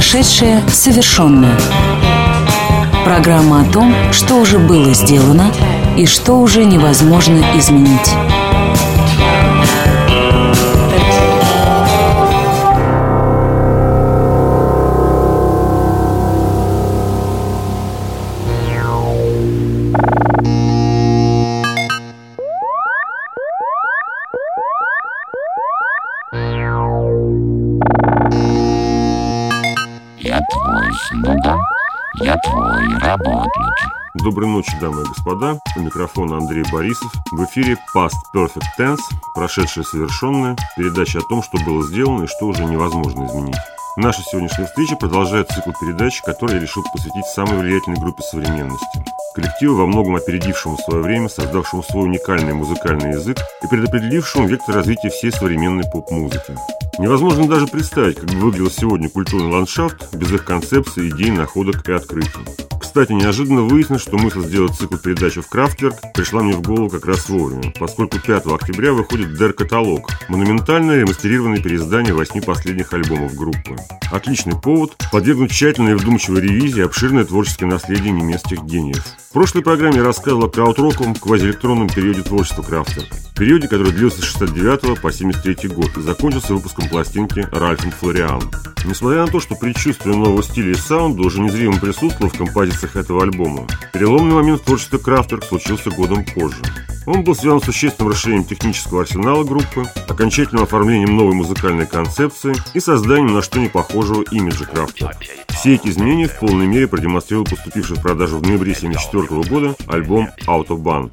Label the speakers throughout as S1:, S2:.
S1: Прошедшее совершенное. Программа о том, что уже было сделано и что уже невозможно изменить.
S2: Я твой слуга, я твой работник.
S3: Доброй ночи, дамы и господа. У микрофона Андрей Борисов. В эфире Past Perfect Tense, прошедшее совершенное, передача о том, что было сделано и что уже невозможно изменить. Наша сегодняшняя встреча продолжает цикл передач, который я решил посвятить самой влиятельной группе современности. Коллективу, во многом опередившему свое время, создавшему свой уникальный музыкальный язык и предопределившему вектор развития всей современной поп-музыки. Невозможно даже представить, как бы выглядел сегодня культурный ландшафт без их концепций, идей, находок и открытий. Кстати, неожиданно выяснилось, что мысль сделать цикл передачи в Kraftwerk пришла мне в голову как раз вовремя, поскольку 5 октября выходит Der каталог, монументальное ремастерированное переиздание 8 последних альбомов группы. Отличный повод подвергнуть тщательной и вдумчивой ревизии обширное творческое наследие немецких гениев. В прошлой программе я рассказывал о краудроковом, квазиэлектронном периоде творчества Kraftwerk, периоде, который длился с 69 по 73 год и закончился выпуском пластинки «Ральф и Флориан». Несмотря на то, что предчувствие нового стиля и саунда уже незримо присутствовало в композициях этого альбома, переломный момент в творчестве Kraftwerk случился годом позже. Он был связан с существенным расширением технического арсенала группы, окончательным оформлением новой музыкальной концепции и созданием на что не похожего имиджа Kraftwerk. Все эти изменения в полной мере продемонстрировал поступивший в продажу в ноябре 1974 года альбом «Autobahn».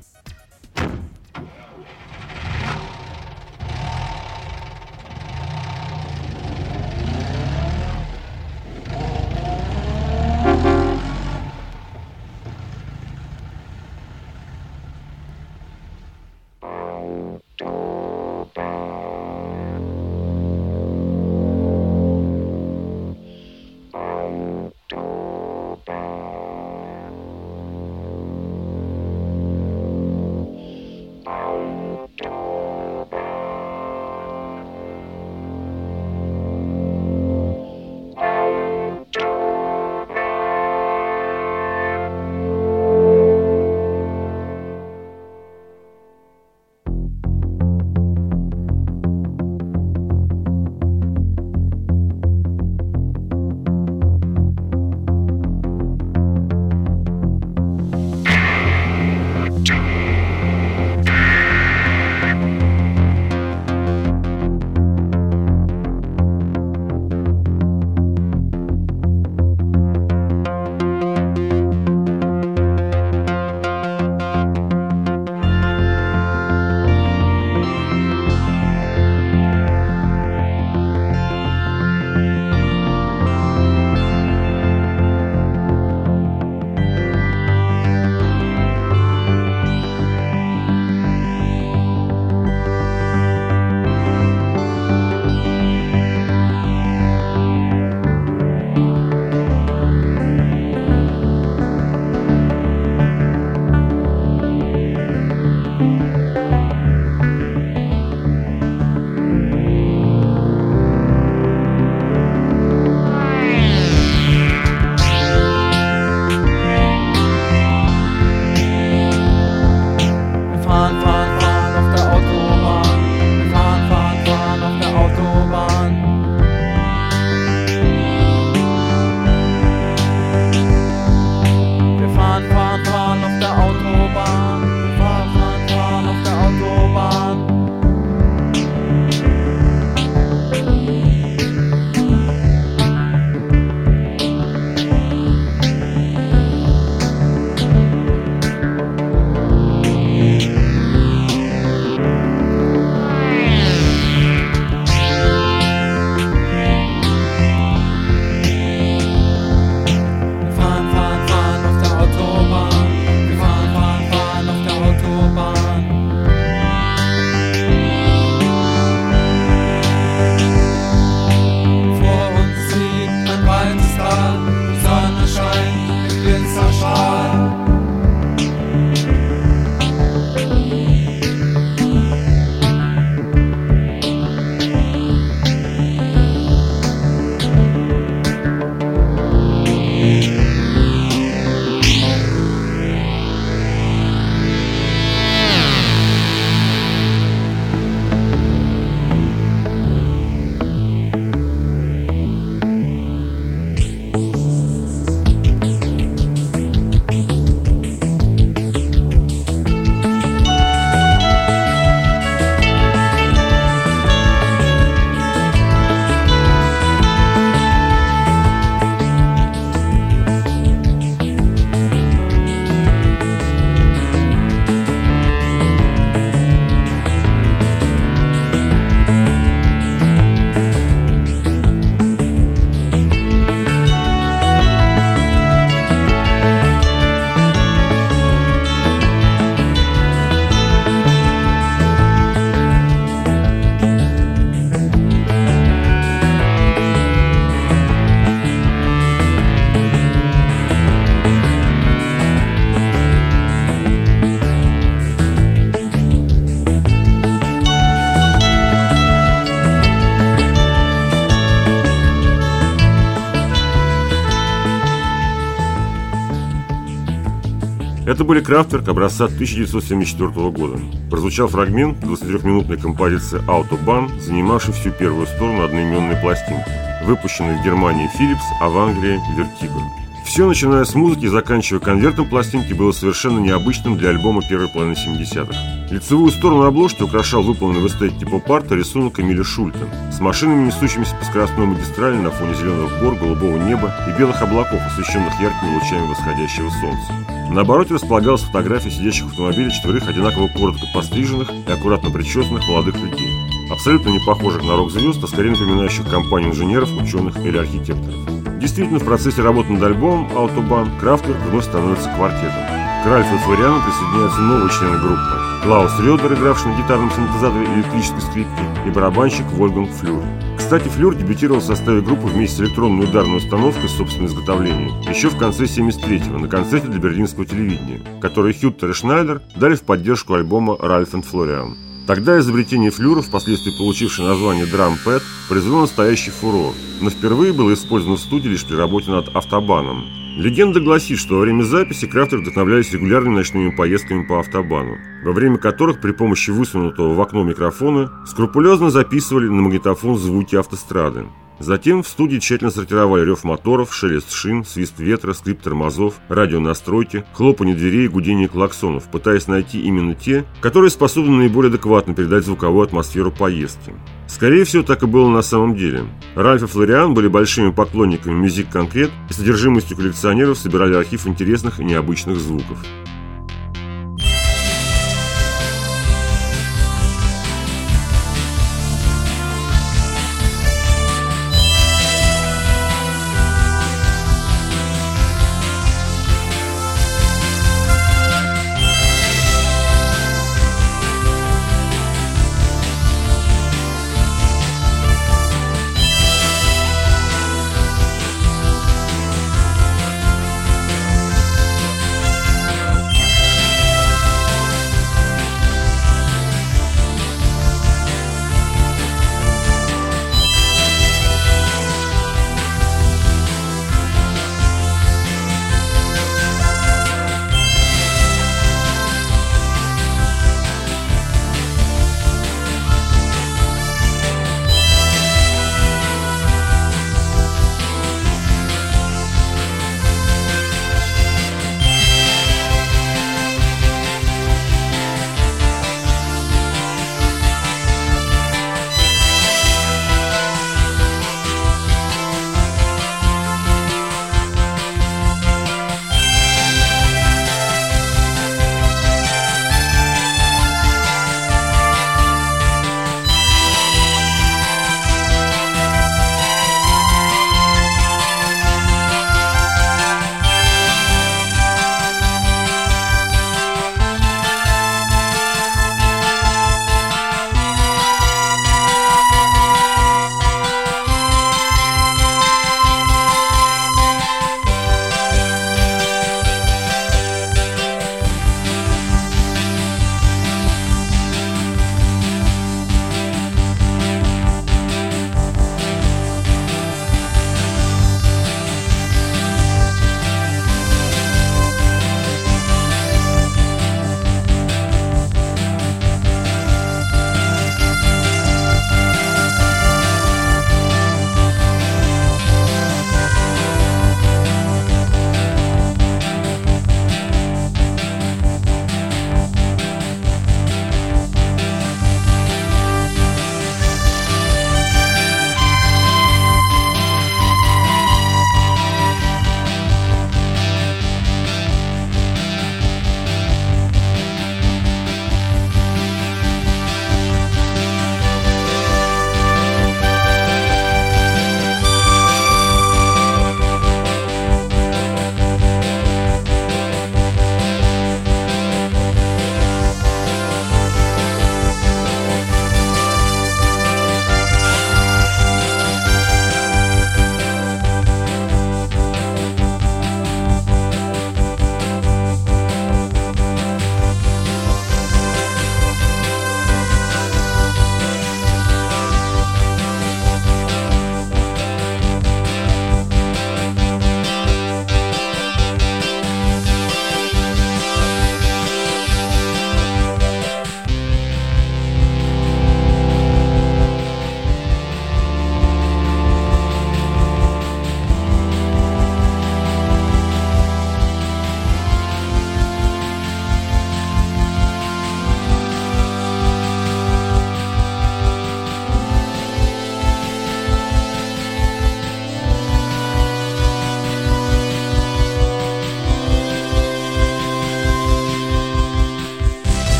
S3: Это были Kraftwerk образца 1974 года. Прозвучал фрагмент 23-минутной композиции «Autobahn», занимавшей всю первую сторону одноименной пластинки, выпущенной в Германии Philips, а в Англии Vertigo. Все, начиная с музыки и заканчивая конвертом пластинки, было совершенно необычным для альбома первой половины 70-х. Лицевую сторону обложки украшал выполненный в эстетике поп-арта рисунок Эмиля Шульта с машинами, несущимися по скоростной магистрали на фоне зеленых гор, голубого неба и белых облаков, освещенных яркими лучами восходящего солнца. На обороте располагалась фотография сидящих в автомобиле четверых одинаково коротко постриженных и аккуратно причесанных молодых людей, абсолютно не похожих на рок-звезд, а скорее напоминающих компанию инженеров, ученых или архитекторов. Действительно, в процессе работы над альбомом «Autobahn» Kraftwerk вновь становится квартетом. К Ральфу и Флориану присоединяются новые члены группы: Клаус Рёдер, игравший на гитарном синтезаторе и электрической скрипке, и барабанщик Вольфганг Флюр. Кстати, Флюр дебютировал в составе группы вместе с электронной ударной установкой собственного изготовления еще в конце 1973-го на концерте для берлинского телевидения, который Хюттер и Шнайдер дали в поддержку альбома «Ральф и Флориан». Тогда изобретение Флюра, впоследствии получившее название «Драм-пэд», произвело настоящий фурор, но впервые было использовано в студии лишь при работе над «Автобаном». Легенда гласит, что во время записи Kraftwerk вдохновлялись регулярными ночными поездками по автобану, во время которых при помощи высунутого в окно микрофона скрупулезно записывали на магнитофон звуки автострады. Затем в студии тщательно сортировали рев моторов, шелест шин, свист ветра, скрип тормозов, радионастройки, хлопанье дверей и гудение клаксонов, пытаясь найти именно те, которые способны наиболее адекватно передать звуковую атмосферу поездки. Скорее всего, так и было на самом деле. Ральф и Флориан были большими поклонниками Music Concrete и содержимостью коллекционеров собирали архив интересных и необычных звуков.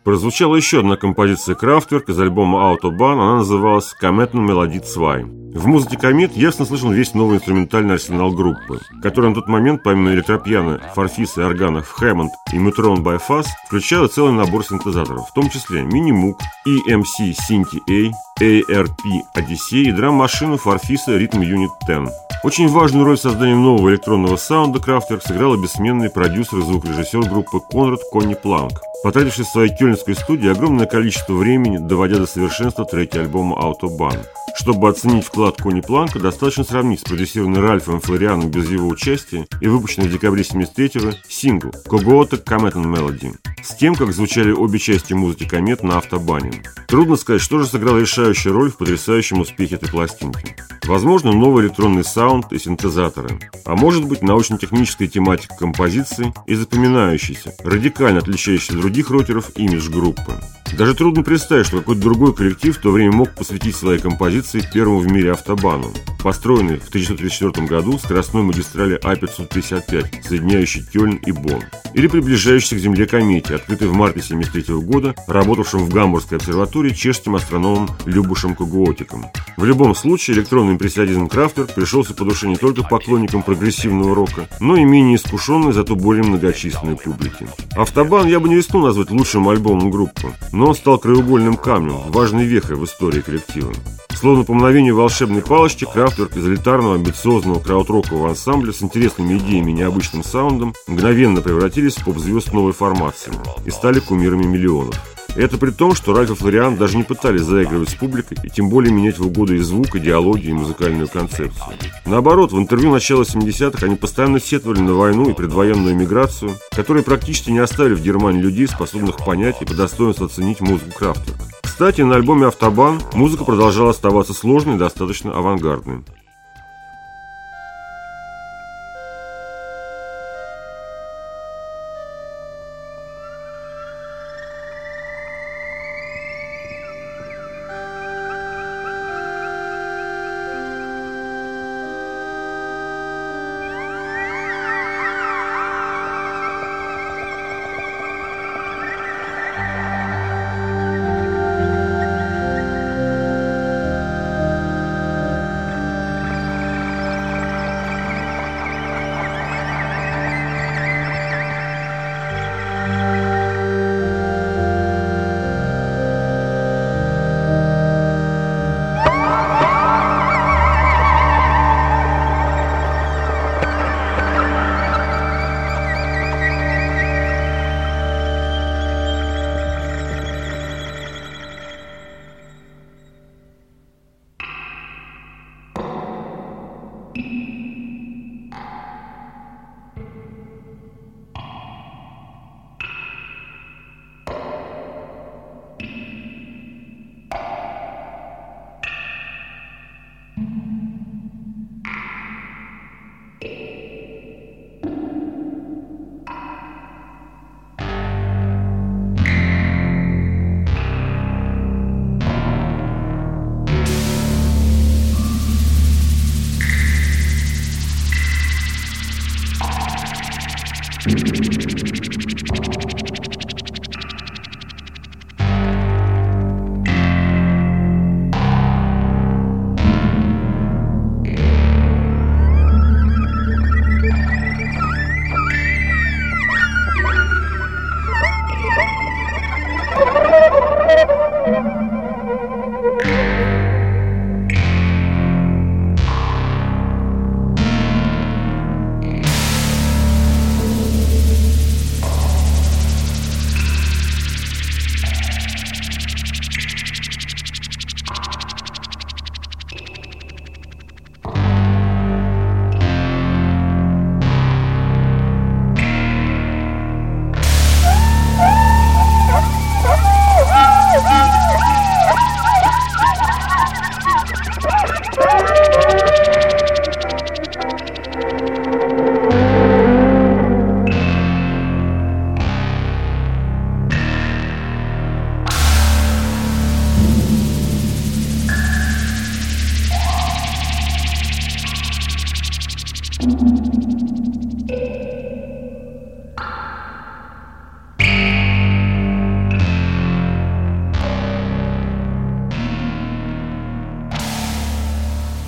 S3: Прозвучала еще одна композиция Kraftwerk из альбома Autobahn, она называлась «Комeten Melodie 2». В музыке «Комет» ясно слышен весь новый инструментальный арсенал группы, который на тот момент, помимо электропиано, форфиса и органов Hammond и Mutron by Fuzz, включала целый набор синтезаторов, в том числе Minimoog, EMC Synthi A, ARP Odyssey и драм-машину форфиса Rhythm Unit 10. Очень важную роль в создании нового электронного саунда Kraftwerk сыграл бессменный продюсер и звукорежиссер группы Конрад Конни Планк, потративший в своей кёльнской студии огромное количество времени, доводя до совершенства треки альбома Autobahn. Чтобы оценить вклад Конни Планка, достаточно сравнить спродюсированный Ральфом Флорианом без его участия и выпущенный в декабре 1973-го сингл «Когота Комeten Melody» с тем, как звучали обе части музыки «Комет» на автобане. Трудно сказать, что же сыграло решающую роль в потрясающем успехе этой пластинки. Возможно, новый электронный саунд и синтезаторы, а может быть, научно-техническая тематика композиции и запоминающийся, радикально отличающийся от других рокеров имидж группы. Даже трудно представить, что какой-то другой коллектив в то время мог посвятить своей композиции первому в мире автобану, построенной в 1934 году скоростной магистрали А555, соединяющей Кёльн и Бонн, или приближающейся к Земле комете, открытой в марте 1973 года, работавшим в Гамбургской обсерватории чешским астрономом Любушем Когуотиком. В любом случае, электронный импрессионизм Kraftwerk пришелся по душе не только поклонникам прогрессивного рока, но и менее искушенной, зато более многочисленной публике. «Автобан» я бы не рискнул назвать лучшим альбомом группы, но он стал краеугольным камнем, важной вехой в истории коллектива. Словно по мгновению волшебной палочки, Kraftwerk из элитарного, амбициозного краудрокового ансамбля с интересными идеями и необычным саундом мгновенно превратились в поп-звезд новой формации и стали кумирами миллионов. Это при том, что Ральф и Флориан даже не пытались заигрывать с публикой и тем более менять в угоду и звук, идеологию, и музыкальную концепцию. Наоборот, в интервью начала 70-х они постоянно сетовали на войну и предвоенную эмиграцию, которые практически не оставили в Германии людей, способных понять и по достоинству оценить музыку Kraftwerk. Кстати, на альбоме «Автобан» музыка продолжала оставаться сложной и достаточно авангардной.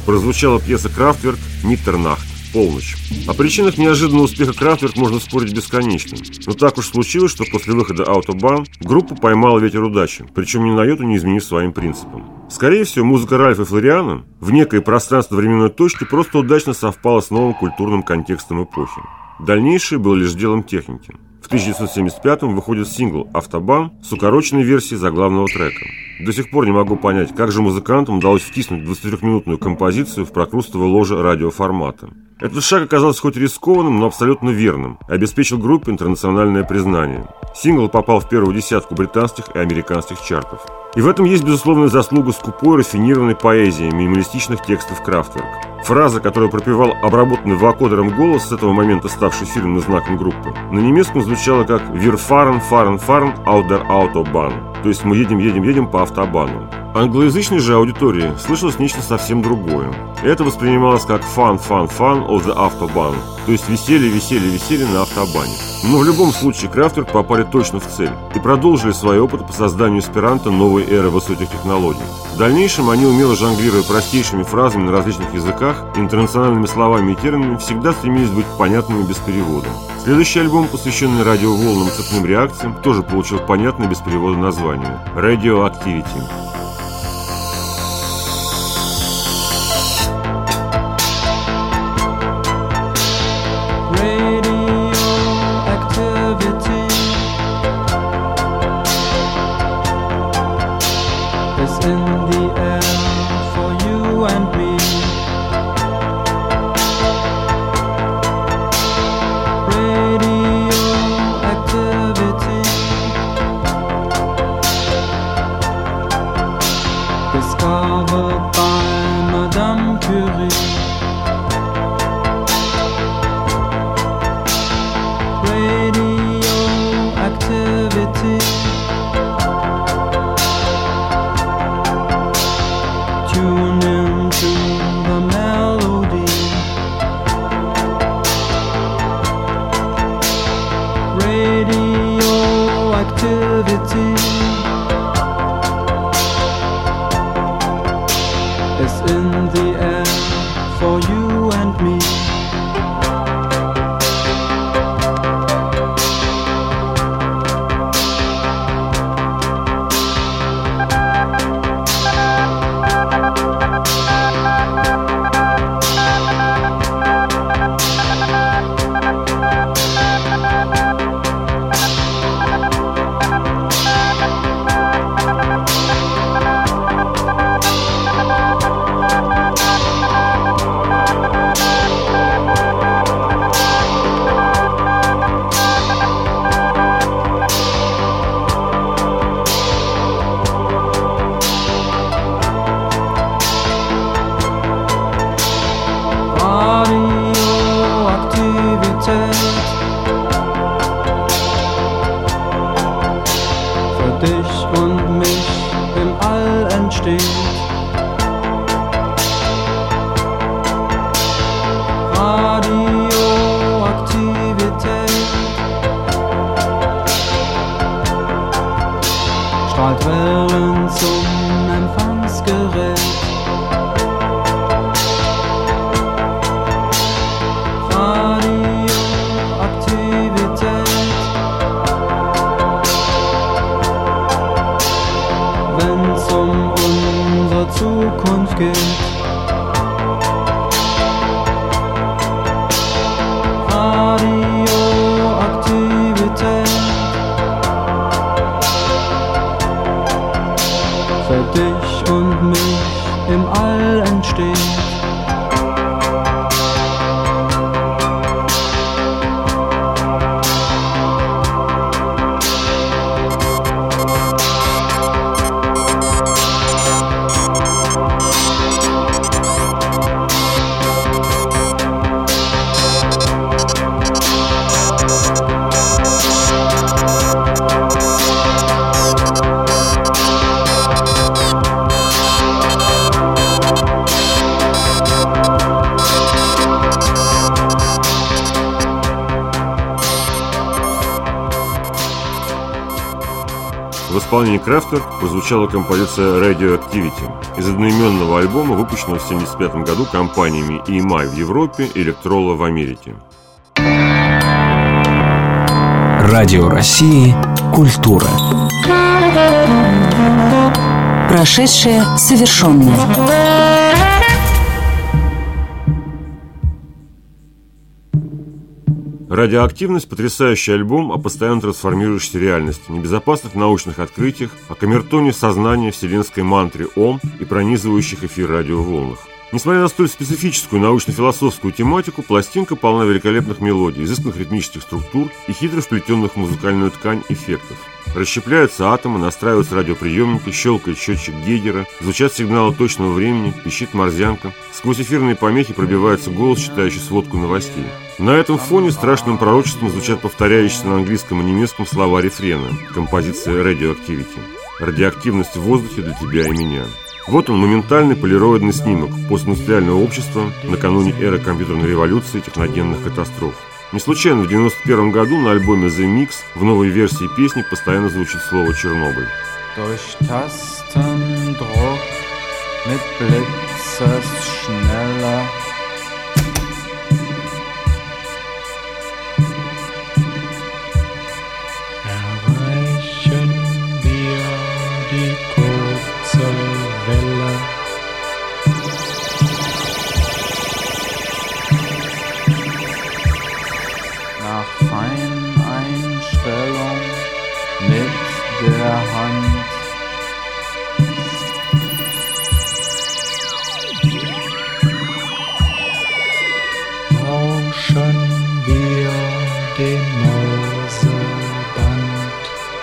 S3: прозвучала пьеса Kraftwerk «Mitternacht» – «Полночь». О причинах неожиданного успеха Kraftwerk можно спорить бесконечно. Но так уж случилось, что после выхода «Autobahn» группа поймала ветер удачи, причем ни на йоту не изменив своим принципам. Скорее всего, музыка Ральфа Флориана в некой пространство-временной точке просто удачно совпала с новым культурным контекстом эпохи. Дальнейшее было лишь делом техники. В 1975-м выходит сингл «Автобан» с укороченной версией заглавного трека. До сих пор не могу понять, как же музыкантам удалось втиснуть 23-минутную композицию в прокрустовое ложе радиоформата. Этот шаг оказался хоть рискованным, но абсолютно верным и обеспечил группе интернациональное признание. Сингл попал в первую десятку британских и американских чартов. И в этом есть безусловная заслуга скупой, рафинированной поэзии минималистичных текстов Kraftwerk. Фраза, которую пропевал обработанный вокодером голос, с этого момента ставший фирменным знаком группы, на немецком звучало как «Wir fahren, fahren, fahren auf der Autobahn», то есть «мы едем, едем, едем по автобану». Англоязычной же аудитории слышалось нечто совсем другое. Это воспринималось как «fun, fun, fun of the Autobahn», то есть «веселье, веселье, веселье на автобане». Но в любом случае Kraftwerk попали точно в цель и продолжили свои опыты по созданию эсперанто новой эры высоких технологий. В дальнейшем они, умело жонглируя простейшими фразами на различных языках, интернациональными словами и терминами, всегда стремились быть понятными без перевода. Следующий альбом, посвященный радиоволнам и цепным реакциям, тоже получил понятное без перевода название – «Radioactivity».
S4: Discovered by Madame Curie. Radioactivity. Tune into the melody. Radioactivity. Is in the air for you and me. Für dich und mich im All entsteht. Radioaktivität strahlt Wellen zum Empfangsgerät. Zukunft geht. Radioaktivität für dich und mich im All entsteht.
S3: В исполнении Kraftwerk прозвучала композиция «Radioactivity». Activity из одноименного альбома, выпущенного в 1975 году компаниями EMI в Европе и Electrola в Америке.
S5: Радио России «Культура».
S1: Прошедшее совершенное.
S3: «Радиоактивность» — потрясающий альбом о постоянно трансформирующейся реальности, небезопасных научных открытиях, о камертоне сознания, вселенской мантре «Ом» и пронизывающих эфир радиоволнах. Несмотря на столь специфическую научно-философскую тематику, пластинка полна великолепных мелодий, изысканных ритмических структур и хитро вплетенных в музыкальную ткань эффектов. Расщепляются атомы, настраиваются радиоприемники, щелкает счетчик Гейгера, звучат сигналы точного времени, пищит морзянка. Сквозь эфирные помехи пробивается голос, читающий сводку новостей. На этом фоне страшным пророчеством звучат повторяющиеся на английском и немецком слова рефрена, композиция «Radioactivity». «Радиоактивность в воздухе для тебя и меня». Вот он, моментальный полироидный снимок постиндустриального общества накануне эры компьютерной революции и техногенных катастроф. Не случайно в 1991 году на альбоме The Mix в новой версии песни постоянно звучит слово «Чернобыль».
S4: Feineinstellung mit der Hand. Lauschen wir dem Mauseband.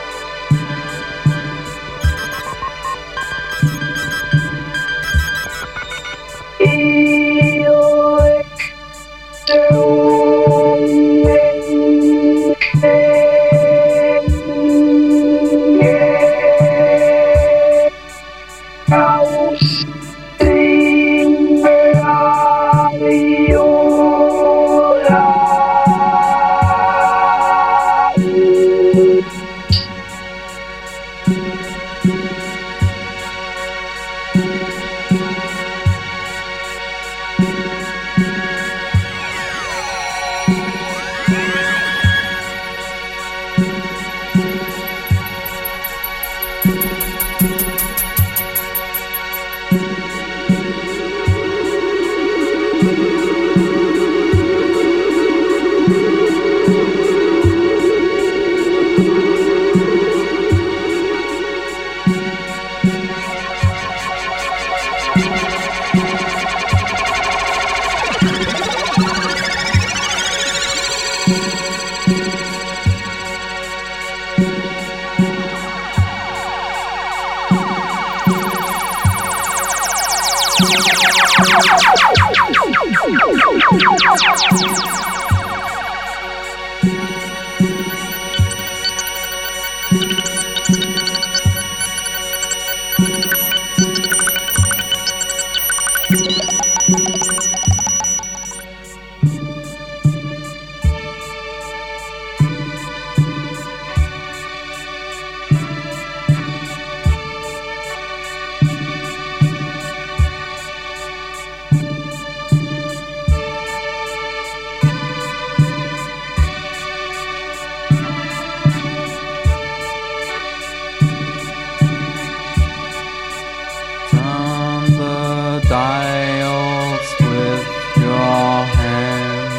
S4: Dials with your hand.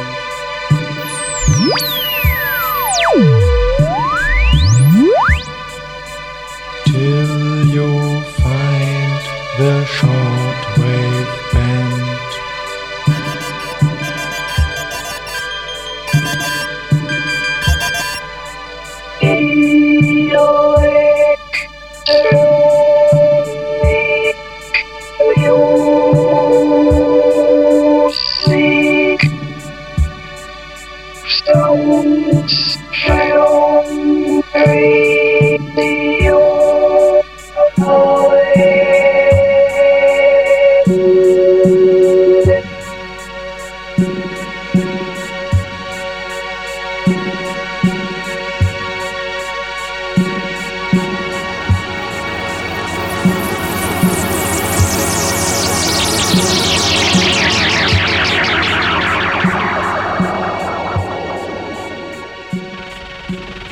S4: Till you find the shortwave band.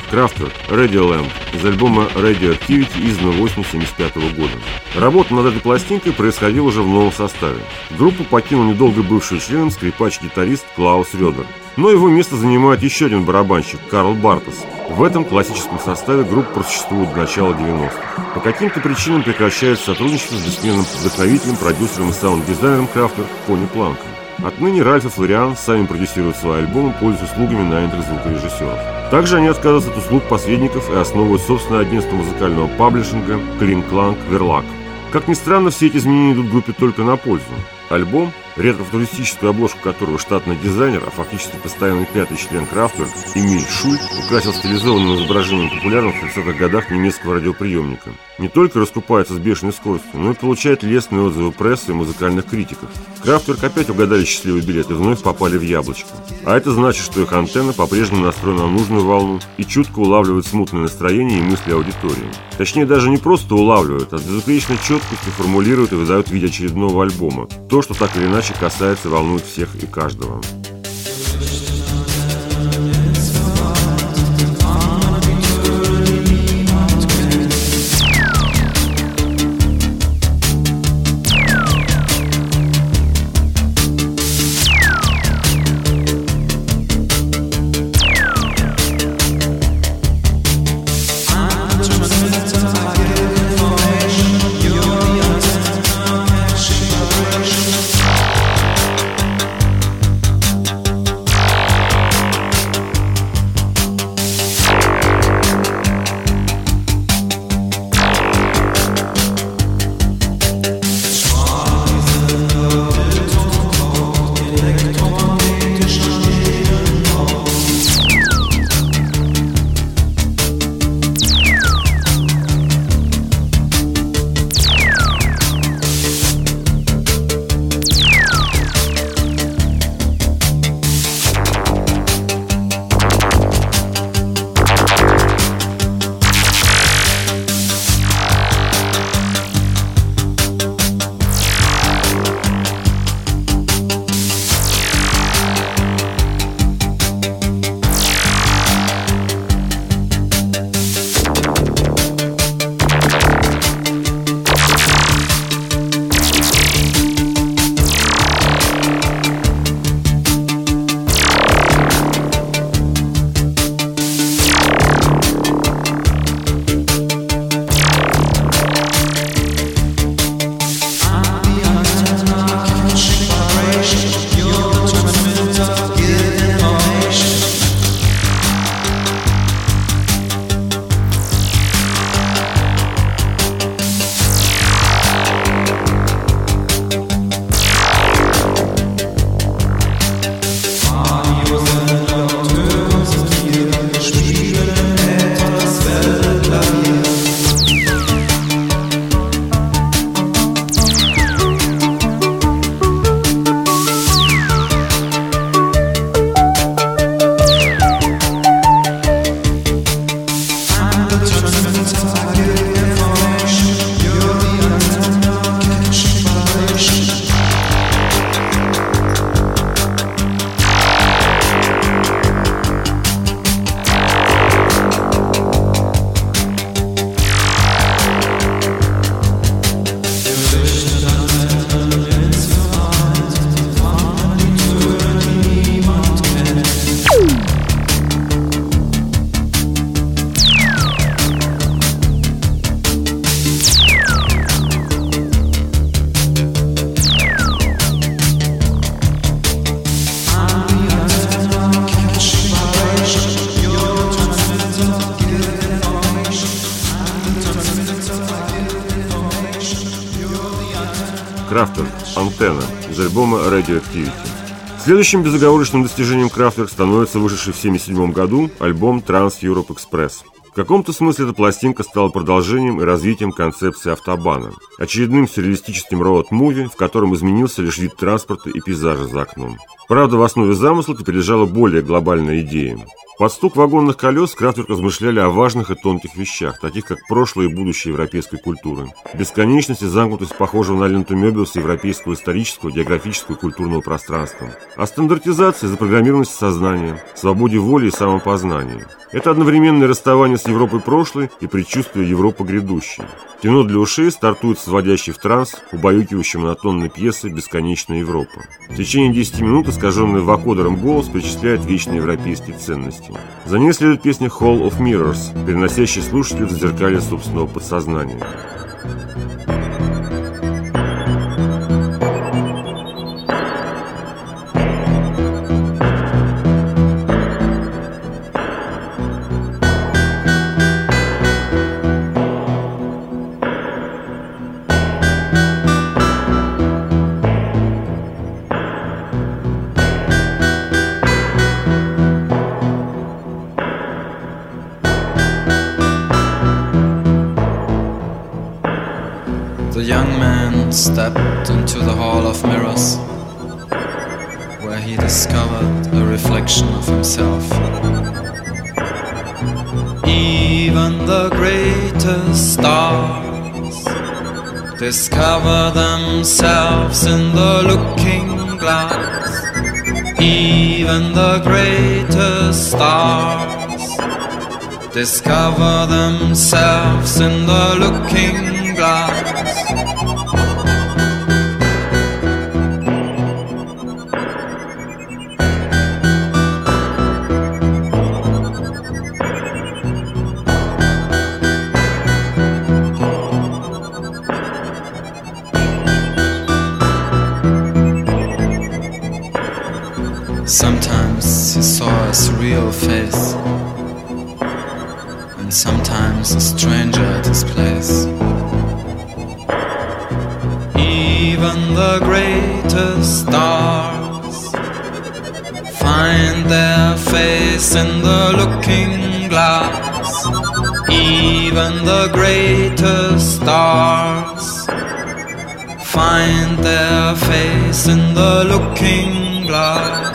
S3: Kraftwerk Radio Lamp из альбома Radioactivity, изданного осенью 1975 года. Работа над этой пластинкой происходила уже в новом составе. Группу покинул недолго бывший членом скрипач-гитарист Клаус Рёдер. Но его место занимает еще один барабанщик Карл Бартос. В этом классическом составе группа просуществует до начала 90-х. По каким-то причинам прекращается сотрудничество с бессменным вдохновителем, продюсером и саунд-дизайнером Kraftwerk Кони Планком. Отныне Ральф и Флориан сами продюсируют свои альбомы, пользуясь услугами нанятых звукорежиссеров. Также они отказываются от услуг посредников и основывают собственное агентство музыкального паблишинга Клин Кланк Верлак. Как ни странно, все эти изменения идут группе только на пользу. Альбом, ретро-футуристическую обложку которого штатный дизайнер, а фактически постоянный пятый член Kraftwerk Эмиль Шульт украсил стилизованным изображением популярного в 30-х годах немецкого радиоприемника. Не только раскупается с бешеной скоростью, но и получает лестные отзывы прессы и музыкальных критиков. Kraftwerk опять угадали счастливый билет и вновь попали в яблочко. А это значит, что их антенна по-прежнему настроена на нужную волну и чутко улавливает смутное настроение и мысли аудитории. Точнее, даже не просто улавливают, а с безупречной четкостью формулируют и выдают в виде очередного альбома. То, что так или иначе касается и волнует всех и каждого. Kraftwerk «Антенна» из альбома Radioactivity. Следующим безоговорочным достижением Kraftwerk становится вышедший в 1977 году альбом Trans Europe Express. каком-то смысле эта пластинка стала продолжением и развитием концепции автобана, очередным сюрреалистическим роуд-муви, в котором изменился лишь вид транспорта и пейзажа за окном. Правда, в основе замысла теперь лежала более глобальная идея. Под стук вагонных колес Крафтверк размышляли о важных и тонких вещах, таких как прошлое и будущее европейской культуры, бесконечность и замкнутость похожего на ленту Мёбиуса европейского исторического, географического и культурного пространства, о стандартизации, запрограммированности сознания, свободе воли и самопознании. Это одновременное расставание с Европой прошлой и предчувствие Европы грядущей. Кино для ушей стартует с вводящей в транс, убаюкивающей монотонной пьесы «Бесконечная Европа». В течение 10 минут искаженный вокодером голос перечисляет вечные европейские ценности. За ней следует песня «Hall of Mirrors», переносящая слушателя в зазеркалье собственного подсознания.
S6: The young man stepped into the Hall of Mirrors, where he discovered a reflection of himself. Even the greatest stars discover themselves in the looking glass. Even the greatest stars discover themselves in the looking glass. Sometimes he saw his real face, and sometimes a stranger at his place. Even the greatest stars find their face in the looking glass. Even the greatest stars find their face in the looking glass.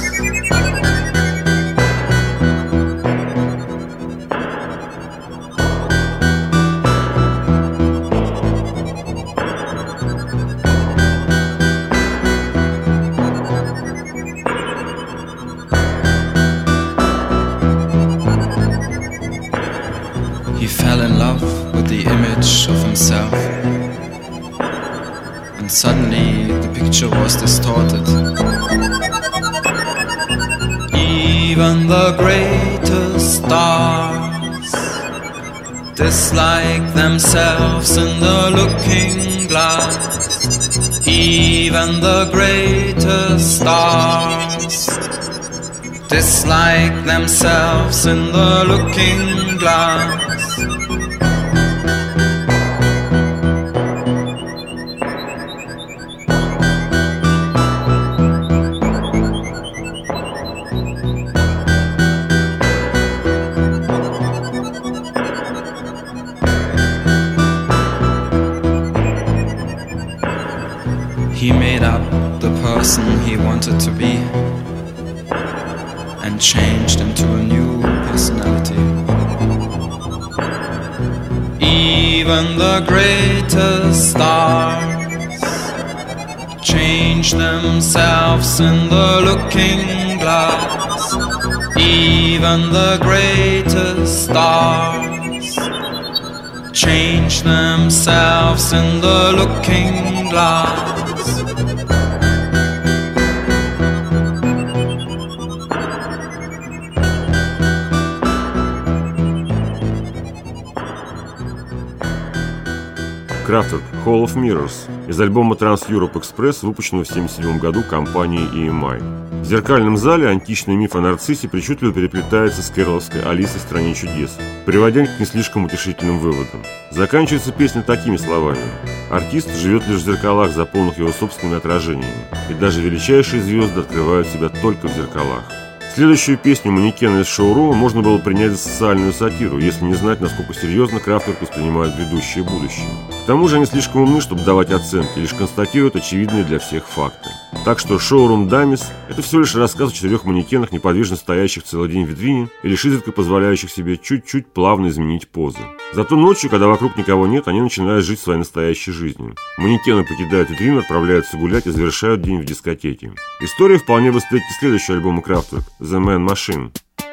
S6: He fell in love with the image of himself, and suddenly the picture was distorted. Even the greatest stars dislike themselves in the looking glass. Even the greatest stars dislike themselves in the looking glass. He made up the person he wanted to be and changed into a new personality. Even the greatest stars change themselves in the looking glass. Even the greatest stars change themselves in the looking glass.
S3: Крафтверк Hall of Mirrors из альбома Trans-Europe Express, выпущенного в 1977 году компанией EMI. В зеркальном зале античный миф о нарциссе причудливо переплетается с кэроловской «Алисой в стране чудес», приводя к не слишком утешительным выводам. Заканчивается песня такими словами: «Артист живет лишь в зеркалах, заполненных его собственными отражениями, и даже величайшие звезды открывают себя только в зеркалах». Следующую песню «Манекена из шоурума» можно было принять за социальную сатиру, если не знать, насколько серьезно Kraftwerk воспринимает грядущее будущее. К тому же они слишком умны, чтобы давать оценки, лишь констатируют очевидные для всех факты. Так что «Showroom Dummies» — это всего лишь рассказ о 4 манекенах, неподвижно стоящих целый день в витрине и лишь изредка позволяющих себе чуть-чуть плавно изменить позы. Зато ночью, когда вокруг никого нет, они начинают жить своей настоящей жизнью. Манекены покидают витрину, отправляются гулять и завершают день в дискотеке. История вполне бы встретит следующий альбом Kraftwerk «The Man Machine».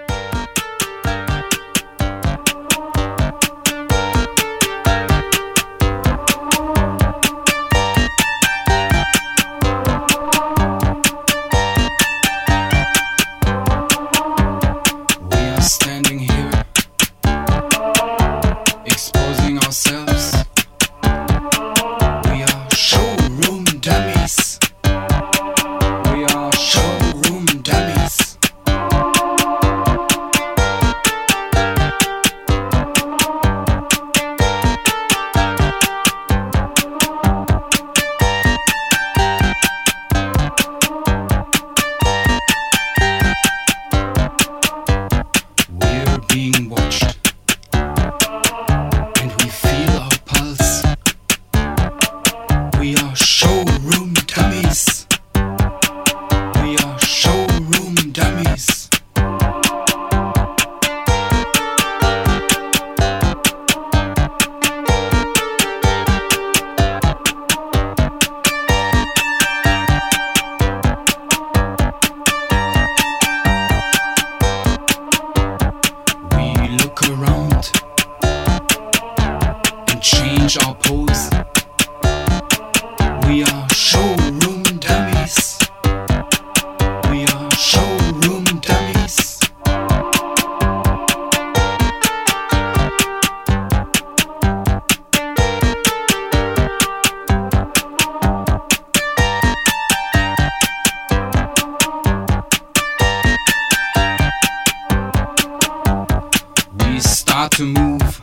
S6: To move,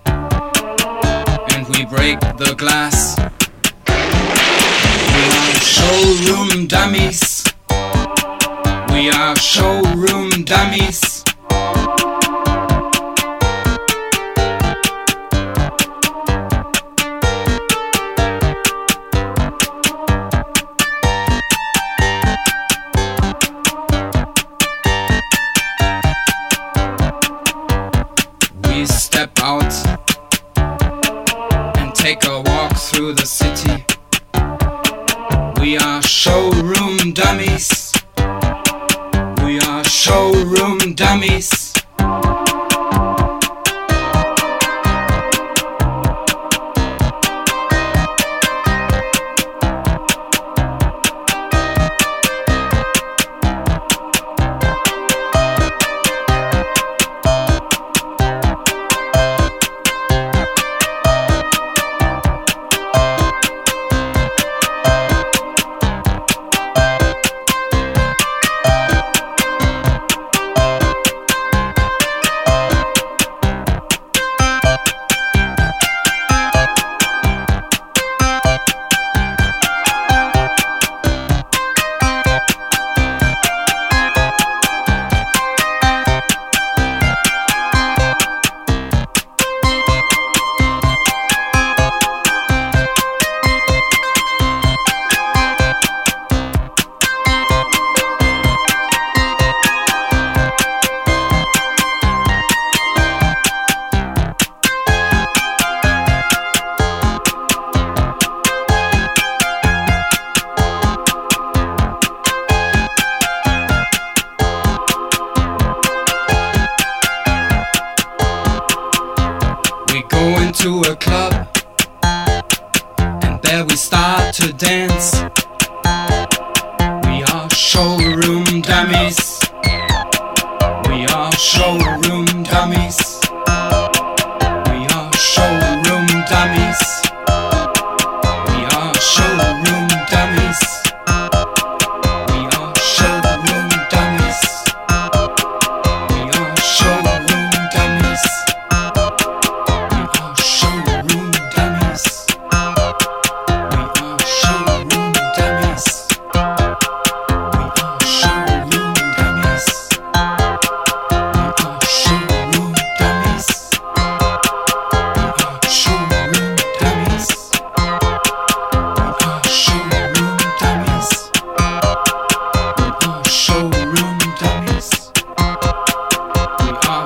S6: and we break the glass. We are showroom dummies. We are showroom dummies. Step out and take a walk through the city. We are showroom dummies. We are showroom dummies. To a club, and there we start to dance. We are showroom dummies. We are showroom dummies. We are showroom dummies. We are showroom dummies. We are showroom dummies. We are showroom dummies.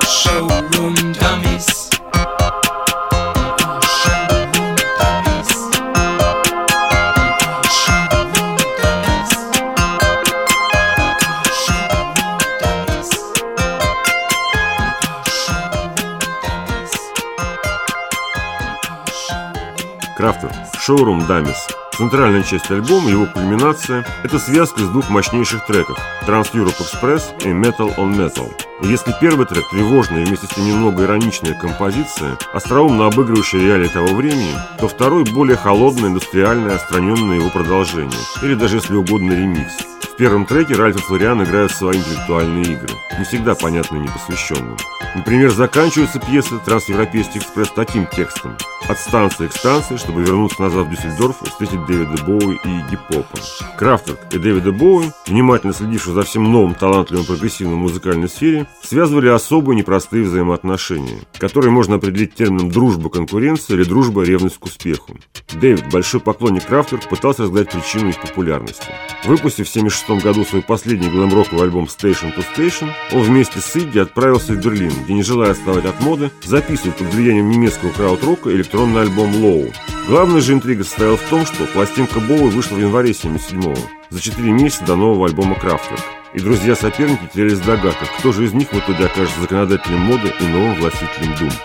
S6: showroom dummies.
S3: Крафтер, Showroom Dummies. Центральная часть альбома, его кульминация – это связка из двух мощнейших треков Trans Europe Express и Metal on Metal. И если первый трек – тревожная и вместе с тем немного ироничная композиция, остроумно обыгрывающая реалии того времени, то второй – более холодное, индустриальное, отстраненное его продолжение, или даже, если угодно, ремикс. В первом треке Ральф и Флориан играют свои интеллектуальные игры, не всегда понятные непосвященным. Например, заканчивается пьеса «Трансевропейский экспресс» таким текстом: «От станции к станции, чтобы вернуться назад в Дюссельдорф и встретить Дэвида Боуи и Игги Попа». Крафтверк и Дэвида Боуи, внимательно следившие за всем новым талантливым прогрессивной музыкальной сфере, связывали особые непростые взаимоотношения, которые можно определить термином «дружба, конкуренция» или «дружба, ревность к успеху». Дэвид, большой поклонник Крафтверк, пытался разгадать причину их популярности. Выпустив в 1976 году свой последний глэм-роковый альбом Station to Station, он вместе с Игги отправился в Берлин, где, не желая отставать от моды, записывает под влиянием немецкого краудрока электронный альбом Low. Главная же интрига состояла в том, что пластинка Боуи вышла в январе 1977-го, за 4 месяца до нового альбома Крафтверк. И друзья-соперники терялись в догадках, кто же из них в итоге окажется законодателем моды и новым властителем дум.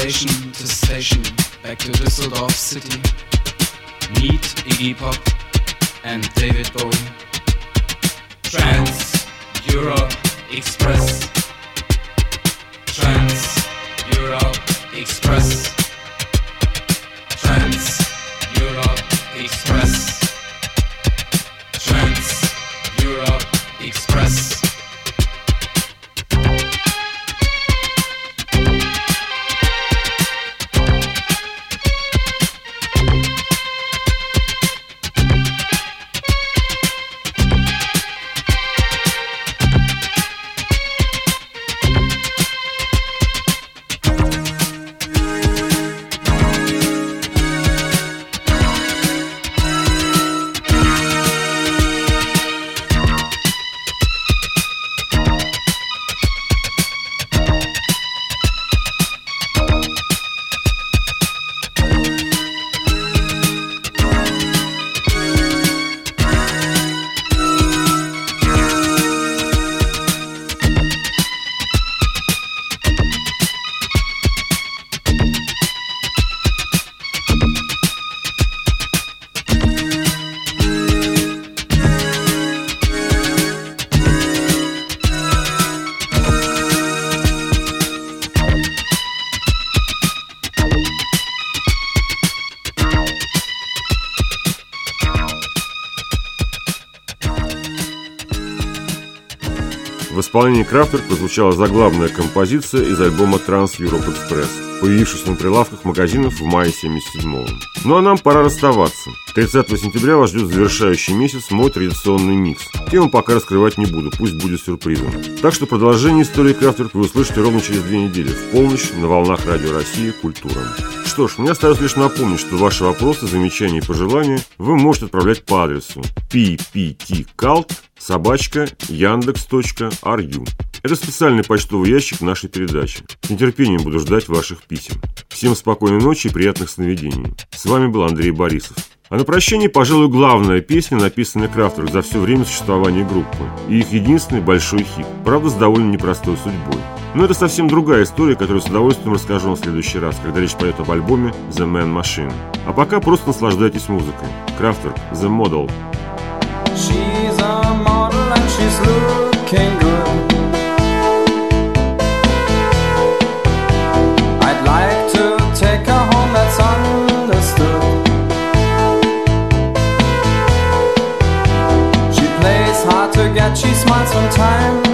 S6: station to station, back to Düsseldorf city. Meet Iggy Pop and David Bowie. Trans-Europe Express. Trans-Europe Express. Trans-Europe Express. Trans-Europe Express.
S3: В исполнении Kraftwerk прозвучала заглавная композиция из альбома Trans-Europe Express, появившись на прилавках магазинов в мае 1977-го. Ну а нам пора расставаться. 30 сентября вас ждет завершающий месяц мой традиционный микс. Тему пока раскрывать не буду, пусть будет сюрпризом. Так что продолжение истории Kraftwerk вы услышите ровно через 2 недели, в полночь, на волнах Радио России «Культура». Что ж, мне осталось лишь напомнить, что ваши вопросы, замечания и пожелания вы можете отправлять по адресу pptcult@yandex.ru. Это специальный почтовый ящик нашей передачи. С нетерпением буду ждать ваших писем. Всем спокойной ночи и приятных сновидений. С вами был Андрей Борисов. А на прощание, пожалуй, главная песня, написанная Kraftwerk за все время существования группы. И их единственный большой хит. Правда, с довольно непростой судьбой. Но это совсем другая история, которую с удовольствием расскажу вам в следующий раз, когда речь пойдет об альбоме The Man Machine. А пока просто наслаждайтесь музыкой. Kraftwerk, The Model.
S4: She's a model and she's looking good. I'd like to take her home, that's understood. She plays hard to get, she smiles from time